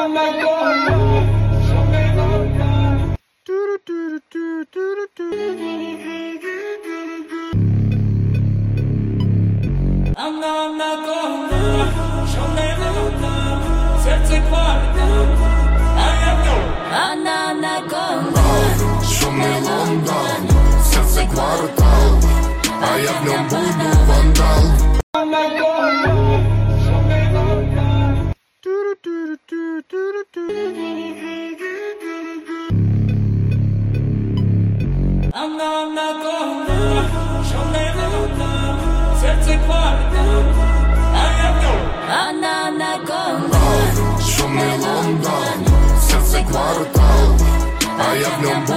Серце квартал, а я шумний Лондон, серце квартал, а я в ньому буду вандал. Серце квартал, а я в ньому. Шумний Лондон, серце квартал, а я в ньому.